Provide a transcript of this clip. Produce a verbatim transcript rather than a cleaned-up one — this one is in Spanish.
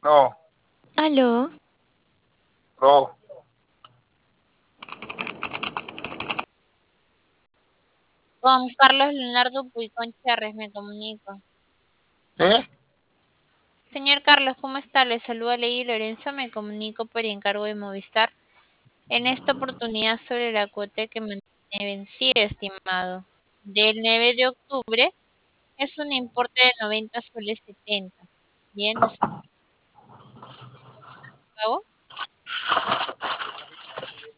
No, Aló, no. Con Carlos Leonardo Puicón Cherres me comunico. ¿Eh? Señor Carlos, ¿cómo está? Le saluda Lady Lorenzo, me comunico por encargo de Movistar. En esta oportunidad sobre la cuota que me tiene vencida, estimado. Del nueve de octubre es un importe de noventa soles setenta. Bien, ¿usted pago?